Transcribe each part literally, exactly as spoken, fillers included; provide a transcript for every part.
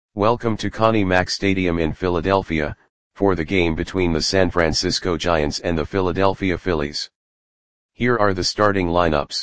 Welcome to Connie Mack Stadium in Philadelphia, for the game between the San Francisco Giants and the Philadelphia Phillies. Here are the starting lineups.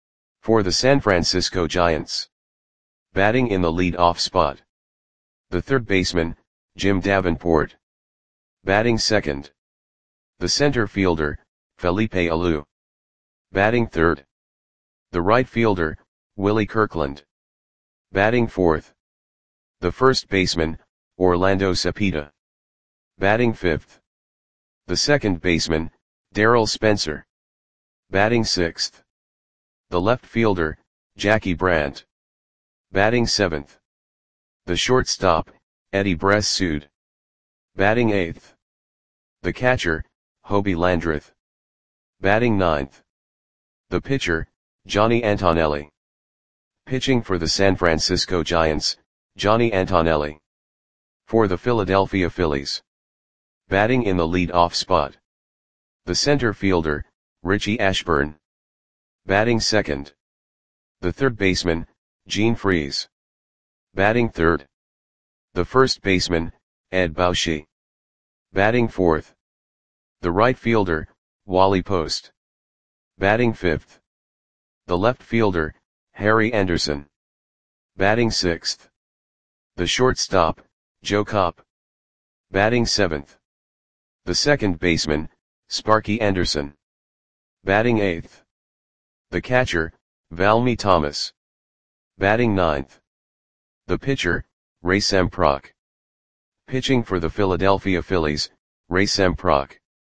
For the San Francisco Giants. Batting in the lead-off spot. The third baseman, Jim Davenport. Batting second. The center fielder, Felipe Alou. Batting third. The right fielder, Willie Kirkland. Batting fourth. The first baseman, Orlando Cepeda. Batting fifth. The second baseman, Darryl Spencer. Batting sixth. The left fielder, Jackie Brandt. Batting seventh. The shortstop, Eddie Bressud. Batting eighth. The catcher, Hobie Landreth. Batting ninth. The pitcher, Johnny Antonelli. Pitching for the San Francisco Giants, Johnny Antonelli. For the Philadelphia Phillies. Batting in the lead-off spot. The center fielder, Richie Ashburn. Batting second. The third baseman, Gene Freese. Batting third. The first baseman, Ed Bauschy. Batting fourth. The right fielder, Wally Post. Batting fifth. The left fielder, Harry Anderson. Batting sixth. The shortstop, Joe Kopp. Batting seventh. The second baseman, Sparky Anderson. Batting eighth. The catcher, Valmy Thomas. Batting ninth. The pitcher, Ray Semprock. Pitching for the Philadelphia Phillies, Ray Semprock.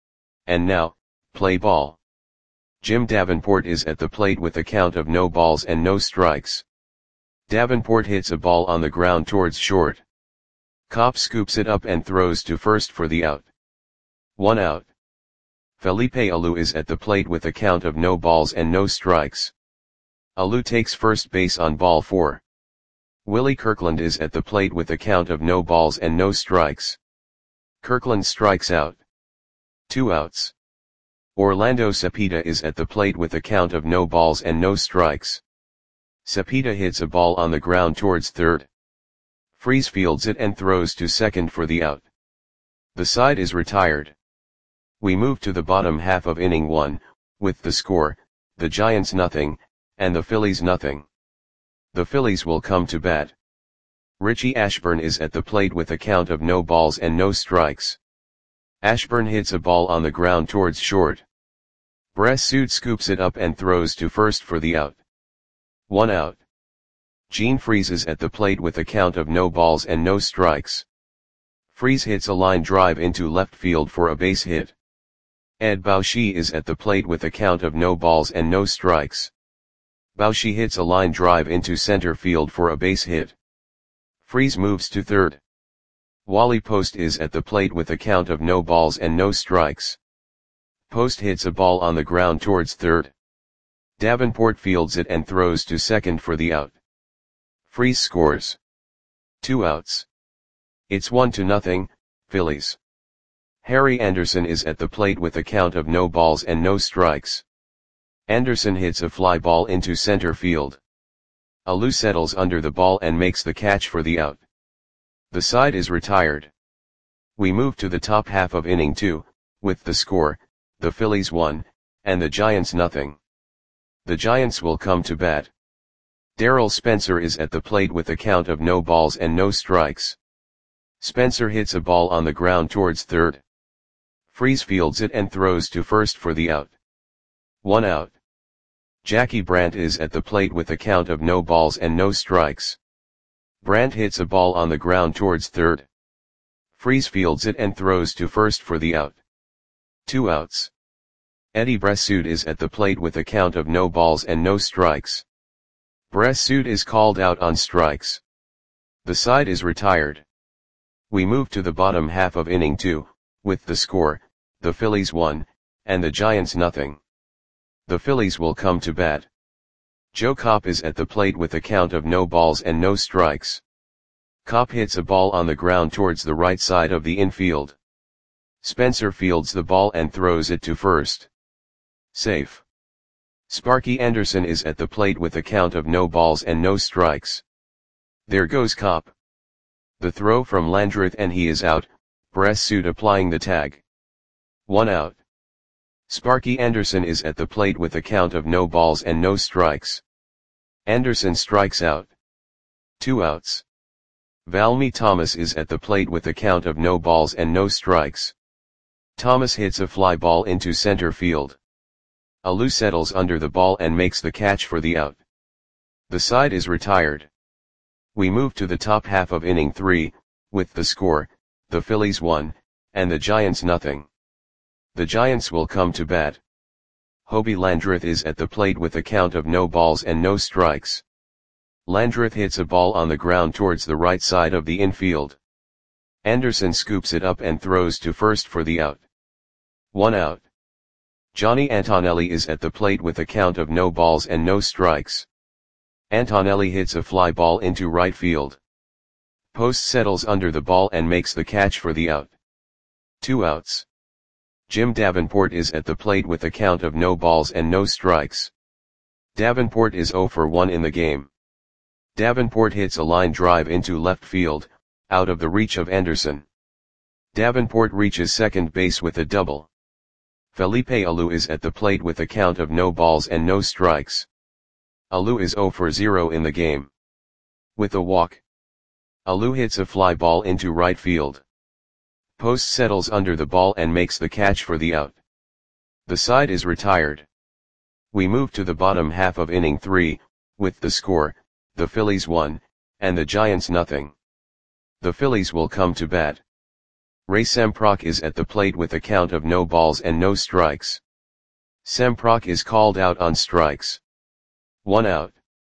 And now, play ball. Jim Davenport is at the plate with a count of no balls and no strikes. Davenport hits a ball on the ground towards short. Kopp scoops it up and throws to first for the out. One out. Felipe Alou is at the plate with a count of no balls and no strikes. Alou takes first base on ball four. Willie Kirkland is at the plate with a count of no balls and no strikes. Kirkland strikes out. Two outs. Orlando Cepeda is at the plate with a count of no balls and no strikes. Cepeda hits a ball on the ground towards third. Freese fields it and throws to second for the out. The side is retired. We move to the bottom half of inning one, with the score, the Giants nothing, and the Phillies nothing. The Phillies will come to bat. Richie Ashburn is at the plate with a count of no balls and no strikes. Ashburn hits a ball on the ground towards short. Bressud scoops it up and throws to first for the out. One out. Gene Freese is at the plate with a count of no balls and no strikes. Freese hits a line drive into left field for a base hit. Ed Bauschy is at the plate with a count of no balls and no strikes. Bauschy hits a line drive into center field for a base hit. Freese moves to third. Wally Post is at the plate with a count of no balls and no strikes. Post hits a ball on the ground towards third. Davenport fields it and throws to second for the out. Freese scores. Two outs. It's one to nothing, Phillies. Harry Anderson is at the plate with a count of no balls and no strikes. Anderson hits a fly ball into center field. Alou settles under the ball and makes the catch for the out. The side is retired. We move to the top half of inning two, with the score, the Phillies one, and the Giants nothing. The Giants will come to bat. Darryl Spencer is at the plate with a count of no balls and no strikes. Spencer hits a ball on the ground towards third. Freese fields it and throws to first for the out. One out. Jackie Brandt is at the plate with a count of no balls and no strikes. Brandt hits a ball on the ground towards third. Freese fields it and throws to first for the out. Two outs. Eddie Bressud is at the plate with a count of no balls and no strikes. Bressud is called out on strikes. The side is retired. We move to the bottom half of inning two, with the score, the Phillies one, and the Giants nothing. The Phillies will come to bat. Joe Kopp is at the plate with a count of no balls and no strikes. Kopp hits a ball on the ground towards the right side of the infield. Spencer fields the ball and throws it to first. Safe. Sparky Anderson is at the plate with a count of no balls and no strikes. There goes Kopp. The throw from Landreth and he is out, Bress-Suit applying the tag. One out. Sparky Anderson is at the plate with a count of no balls and no strikes. Anderson strikes out. Two outs. Valmy Thomas is at the plate with a count of no balls and no strikes. Thomas hits a fly ball into center field. Alou settles under the ball and makes the catch for the out. The side is retired. We move to the top half of inning three, with the score, the Phillies one, and the Giants nothing. The Giants will come to bat. Hobie Landreth is at the plate with a count of no balls and no strikes. Landreth hits a ball on the ground towards the right side of the infield. Anderson scoops it up and throws to first for the out. One out. Johnny Antonelli is at the plate with a count of no balls and no strikes. Antonelli hits a fly ball into right field. Post settles under the ball and makes the catch for the out. Two outs. Jim Davenport is at the plate with a count of no balls and no strikes. Davenport is oh for one in the game. Davenport hits a line drive into left field, out of the reach of Anderson. Davenport reaches second base with a double. Felipe Alou is at the plate with a count of no balls and no strikes. Alou is oh for zero in the game. With a walk. Alou hits a fly ball into right field. Post settles under the ball and makes the catch for the out. The side is retired. We move to the bottom half of inning three, with the score, the Phillies one, and the Giants nothing. The Phillies will come to bat. Ray Semprock is at the plate with a count of no balls and no strikes. Semprock is called out on strikes. One out.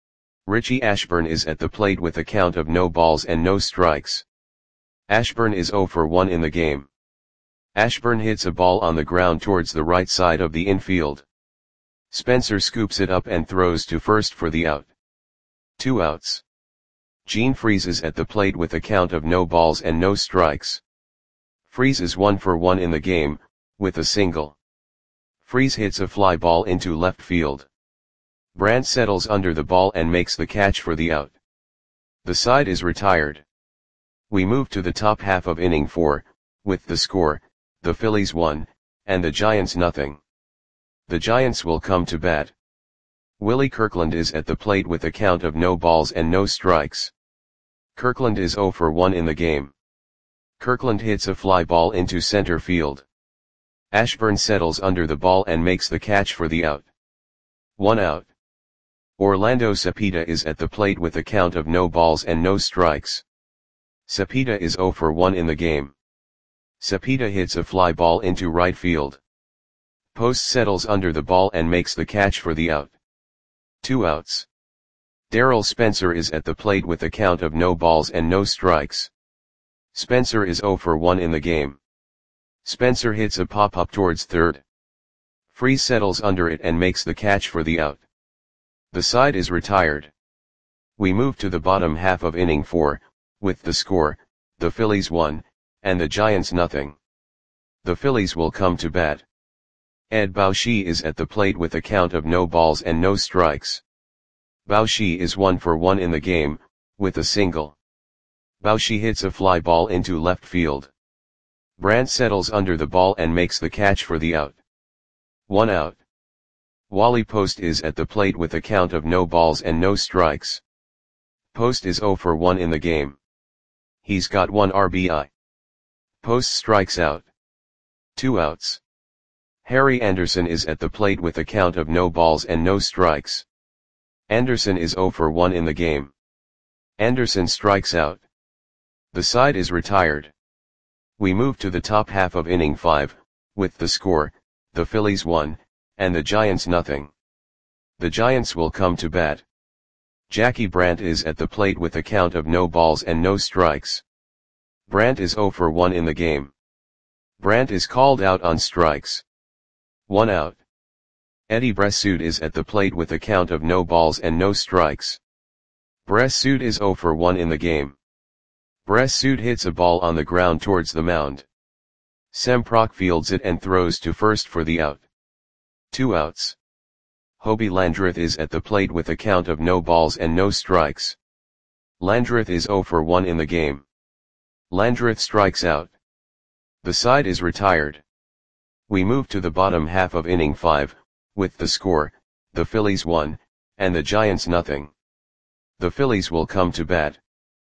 Richie Ashburn is at the plate with a count of no balls and no strikes. Ashburn is oh for one in the game. Ashburn hits a ball on the ground towards the right side of the infield. Spencer scoops it up and throws to first for the out. Two outs. Gene Freese is at the plate with a count of no balls and no strikes. Freese is one for one in the game, with a single. Freese hits a fly ball into left field. Brandt settles under the ball and makes the catch for the out. The side is retired. We move to the top half of inning four, with the score, the Phillies one, and the Giants nothing. The Giants will come to bat. Willie Kirkland is at the plate with a count of no balls and no strikes. Kirkland is oh for one in the game. Kirkland hits a fly ball into center field. Ashburn settles under the ball and makes the catch for the out. One out. Orlando Cepeda is at the plate with a count of no balls and no strikes. Cepeda is oh for one in the game. Cepeda hits a fly ball into right field. Post settles under the ball and makes the catch for the out. Two outs. Darrell Spencer is at the plate with a count of no balls and no strikes. Spencer is oh for one in the game. Spencer hits a pop-up towards third. Freese settles under it and makes the catch for the out. The side is retired. We move to the bottom half of inning four, with the score, the Phillies one, and the Giants nothing. The Phillies will come to bat. Ed Bauschy is at the plate with a count of no balls and no strikes. Bauschy is one for one in the game, with a single. Bauschy hits a fly ball into left field. Brandt settles under the ball and makes the catch for the out. One out. Wally Post is at the plate with a count of no balls and no strikes. Post is oh for one in the game. He's got one R B I. Post strikes out. Two outs. Harry Anderson is at the plate with a count of no balls and no strikes. Anderson is oh for one in the game. Anderson strikes out. The side is retired. We move to the top half of inning five, with the score, the Phillies one, and the Giants nothing. The Giants will come to bat. Jackie Brandt is at the plate with a count of no balls and no strikes. Brandt is oh for one in the game. Brandt is called out on strikes. One out. Eddie Bress-Suit is at the plate with a count of no balls and no strikes. Bress-Suit is oh for one in the game. Bress-Suit hits a ball on the ground towards the mound. Semprock fields it and throws to first for the out. Two outs. Hobie Landreth is at the plate with a count of no balls and no strikes. Landreth is oh for one in the game. Landreth strikes out. The side is retired. We move to the bottom half of inning five, with the score, the Phillies one, and the Giants nothing. The Phillies will come to bat.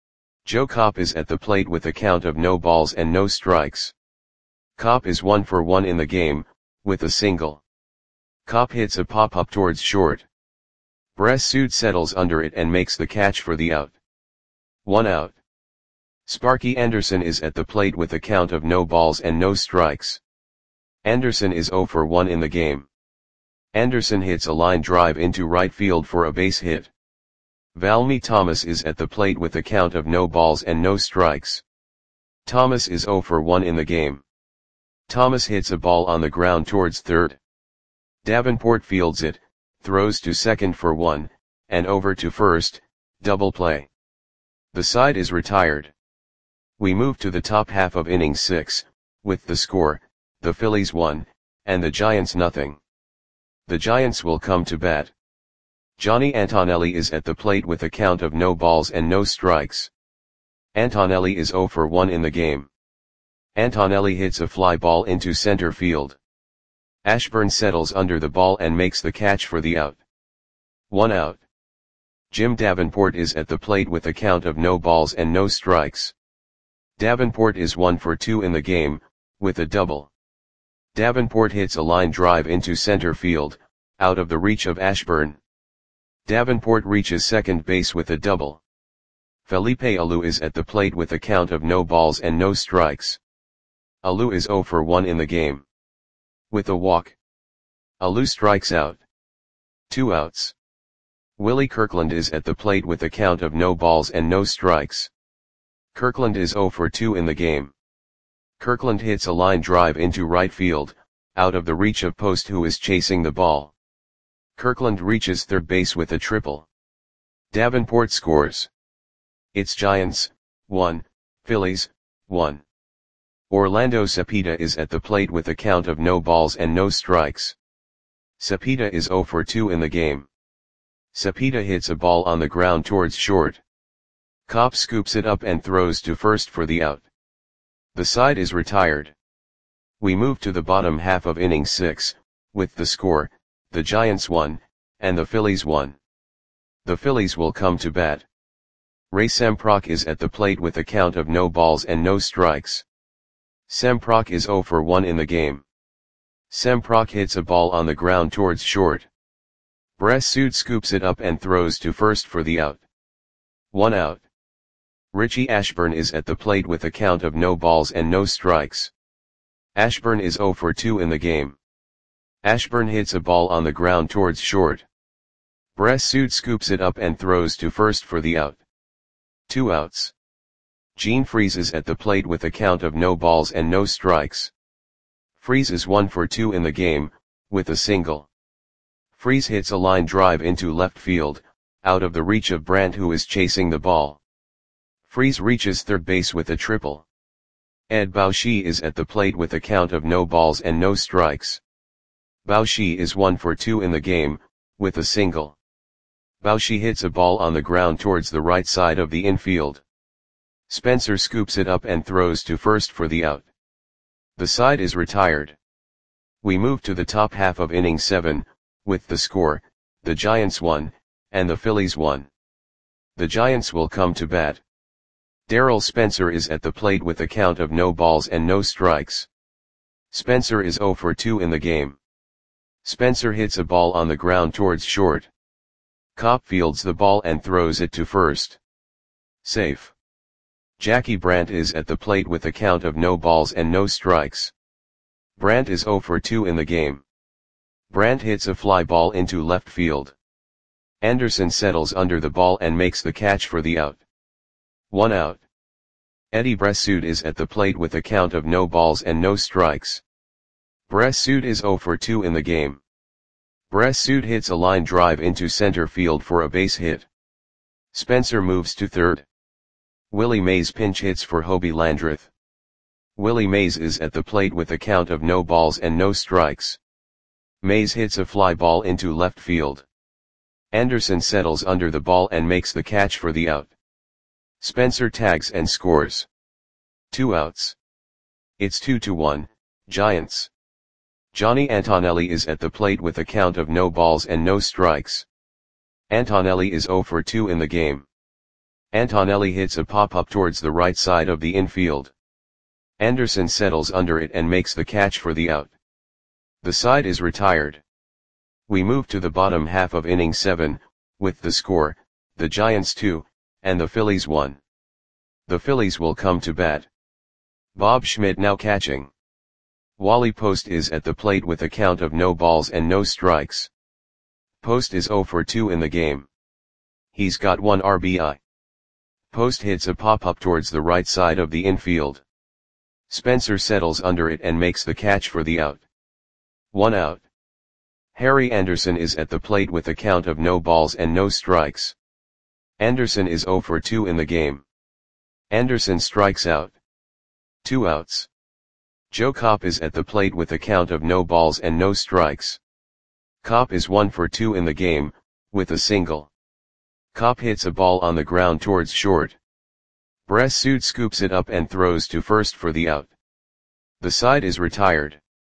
Joe Kopp is at the plate with a count of no balls and no strikes. Kopp is one for one in the game, with a single. Kopp hits a pop-up towards short. Bressud settles under it and makes the catch for the out. One out. Sparky Anderson is at the plate with a count of no balls and no strikes. Anderson is zero for one in the game. Anderson hits a line drive into right field for a base hit. Valmy Thomas is at the plate with a count of no balls and no strikes. Thomas is zero for one in the game. Thomas hits a ball on the ground towards third. Davenport fields it, throws to second for one, and over to first, double play. The side is retired. We move to the top half of inning six, with the score, the Phillies one, and the Giants nothing. The Giants will come to bat. Johnny Antonelli is at the plate with a count of no balls and no strikes. Antonelli is zero for one in the game. Antonelli hits a fly ball into center field. Ashburn settles under the ball and makes the catch for the out. One out. Jim Davenport is at the plate with a count of no balls and no strikes. Davenport is one for two in the game, with a double. Davenport hits a line drive into center field, out of the reach of Ashburn. Davenport reaches second base with a double. Felipe Alou is at the plate with a count of no balls and no strikes. Alou is zero for one in the game. With a walk. Alou strikes out. Two outs. Willie Kirkland is at the plate with a count of no balls and no strikes. Kirkland is zero for two in the game. Kirkland hits a line drive into right field, out of the reach of Post who is chasing the ball. Kirkland reaches third base with a triple. Davenport scores. It's Giants, one, Phillies, one. Orlando Cepeda is at the plate with a count of no balls and no strikes. Cepeda is zero for two in the game. Cepeda hits a ball on the ground towards short. Kopp scoops it up and throws to first for the out. The side is retired. We move to the bottom half of inning six, with the score, the Giants one, and the Phillies one. The Phillies will come to bat. Ray Semprock is at the plate with a count of no balls and no strikes. Semprock is zero for one in the game. Semprock hits a ball on the ground towards short. Bressud scoops it up and throws to first for the out. One out. Richie Ashburn is at the plate with a count of no balls and no strikes. Ashburn is zero for two in the game. Ashburn hits a ball on the ground towards short. Bressud scoops it up and throws to first for the out. Two outs. Gene Freese is at the plate with a count of no balls and no strikes. Freese is one for two in the game, with a single. Freese hits a line drive into left field, out of the reach of Brandt who is chasing the ball. Freese reaches third base with a triple. Ed Bauchi is at the plate with a count of no balls and no strikes. Bauchi is one for two in the game, with a single. Bauchi hits a ball on the ground towards the right side of the infield. Spencer scoops it up and throws to first for the out. The side is retired. We move to the top half of inning seven, with the score, the Giants one, and the Phillies one. The Giants will come to bat. Darrell Spencer is at the plate with a count of no balls and no strikes. Spencer is zero for two in the game. Spencer hits a ball on the ground towards short. Kopp fields the ball and throws it to first. Safe. Jackie Brandt is at the plate with a count of no balls and no strikes. Brandt is zero for two in the game. Brandt hits a fly ball into left field. Anderson settles under the ball and makes the catch for the out. One out. Eddie Bressud is at the plate with a count of no balls and no strikes. Bressud is zero for two in the game. Bressud hits a line drive into center field for a base hit. Spencer moves to third. Willie Mays pinch hits for Hobie Landreth. Willie Mays is at the plate with a count of no balls and no strikes. Mays hits a fly ball into left field. Anderson settles under the ball and makes the catch for the out. Spencer tags and scores. Two outs. It's two to one, Giants. Johnny Antonelli is at the plate with a count of no balls and no strikes. Antonelli is oh for two in the game. Antonelli hits a pop-up towards the right side of the infield. Anderson settles under it and makes the catch for the out. The side is retired. We move to the bottom half of inning seven, with the score, the Giants two, and the Phillies one. The Phillies will come to bat. Bob Schmidt now catching. Wally Post is at the plate with a count of no balls and no strikes. Post is oh for two in the game. He's got one R B I. Post hits a pop-up towards the right side of the infield. Spencer settles under it and makes the catch for the out. One out. Harry Anderson is at the plate with a count of no balls and no strikes. Anderson is oh for two in the game. Anderson strikes out. Two outs. Joe Kopp is at the plate with a count of no balls and no strikes. Kopp is one for two in the game, with a single. Kopp hits a ball on the ground towards short. Bressud scoops it up and throws to first for the out. The side is retired.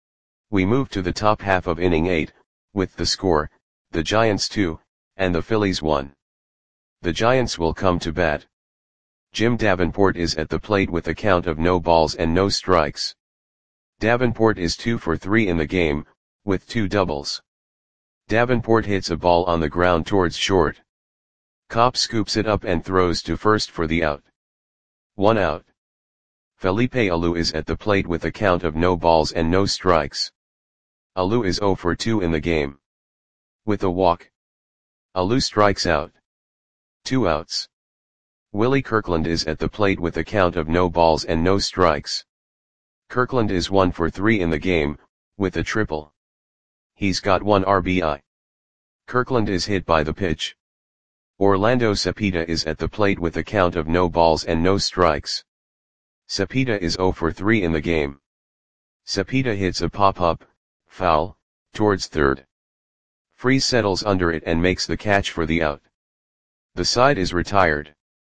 We move to the top half of inning eight, with the score, the Giants two, and the Phillies one. The Giants will come to bat. Jim Davenport is at the plate with a count of no balls and no strikes. Davenport is two for three in the game, with two doubles. Davenport hits a ball on the ground towards short. Kopp scoops it up and throws to first for the out. One out. Felipe Alou is at the plate with a count of no balls and no strikes. Alou is oh for two in the game. With a walk. Alou strikes out. Two outs. Willie Kirkland is at the plate with a count of no balls and no strikes. Kirkland is one for three in the game, with a triple. He's got one R B I. Kirkland is hit by the pitch. Orlando Cepeda is at the plate with a count of no balls and no strikes. Cepeda is oh for three in the game. Cepeda hits a pop-up, foul, towards third. Freese settles under it and makes the catch for the out. The side is retired.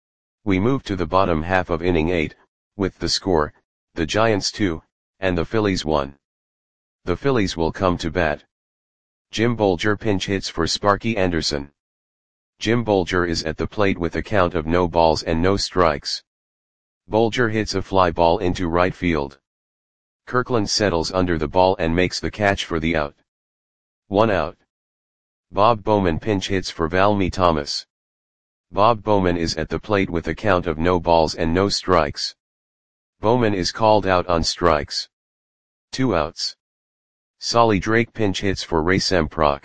We move to the bottom half of inning eight, with the score, the Giants two, and the Phillies one. The Phillies will come to bat. Jim Bolger pinch hits for Sparky Anderson. Jim Bolger is at the plate with a count of no balls and no strikes. Bolger hits a fly ball into right field. Kirkland settles under the ball and makes the catch for the out. One out. Bob Bowman pinch hits for Valmy Thomas. Bob Bowman is at the plate with a count of no balls and no strikes. Bowman is called out on strikes. Two outs. Solly Drake pinch hits for Ray Semprock.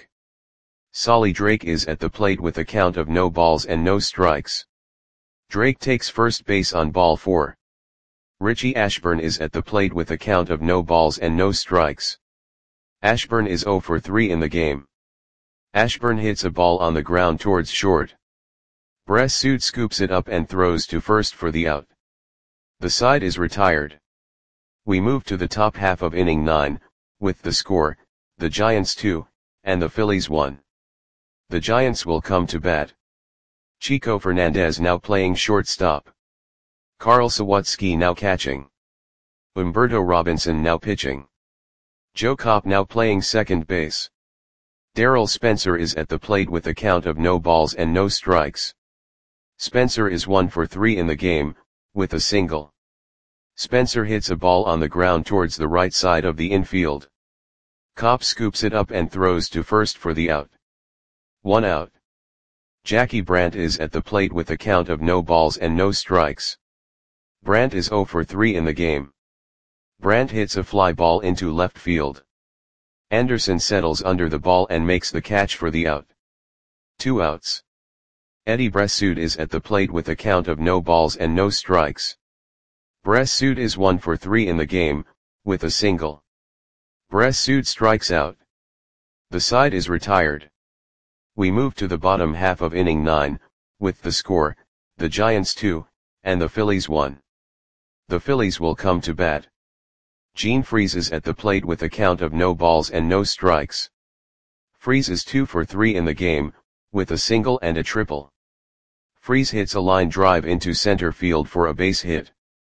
Solly Drake is at the plate with a count of no balls and no strikes. Drake takes first base on ball four. Richie Ashburn is at the plate with a count of no balls and no strikes. Ashburn is oh for three in the game. Ashburn hits a ball on the ground towards short. Bressud scoops it up and throws to first for the out. The side is retired. We move to the top half of inning nine, with the score, the Giants two, and the Phillies one. The Giants will come to bat. Chico Fernandez now playing shortstop. Carl Sawatsky now catching. Umberto Robinson now pitching. Joe Kopp now playing second base. Darrell Spencer is at the plate with a count of no balls and no strikes. Spencer is one for three in the game, with a single. Spencer hits a ball on the ground towards the right side of the infield. Kopp scoops it up and throws to first for the out. One out. Jackie Brandt is at the plate with a count of no balls and no strikes. Brandt is oh for three in the game. Brandt hits a fly ball into left field. Anderson settles under the ball and makes the catch for the out. Two outs. Eddie Bressud is at the plate with a count of no balls and no strikes. Bressud is one for three in the game, with a single. Bressud strikes out. The side is retired. We move to the bottom half of inning nine, with the score, the Giants two, and the Phillies one. The Phillies will come to bat. Gene Freese is at the plate with a count of no balls and no strikes. Freese is two for three in the game, with a single and a triple. Freese hits a line drive into center field for a base hit.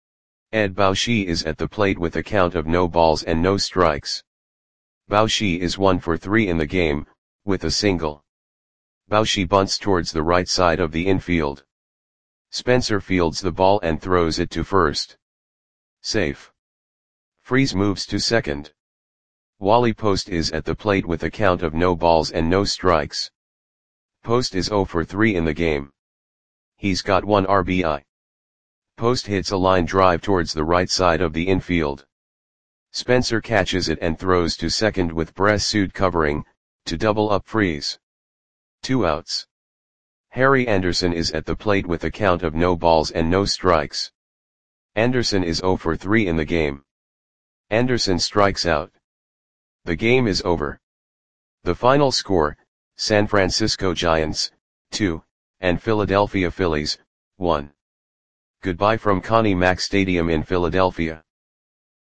Ed Baushi is at the plate with a count of no balls and no strikes. Baushi is one for three in the game, with a single. Baushi bunts towards the right side of the infield. Spencer fields the ball and throws it to first. Safe. Freese moves to second. Wally Post is at the plate with a count of no balls and no strikes. Post is zero for three in the game. He's got one R B I. Post hits a line drive towards the right side of the infield. Spencer catches it and throws to second with Bress suit covering, to double up Freese. Two outs. Harry Anderson is at the plate with a count of no balls and no strikes. Anderson is zero for three in the game. Anderson strikes out. The game is over. The final score, San Francisco Giants, two, and Philadelphia Phillies, one. Goodbye from Connie Mack Stadium in Philadelphia.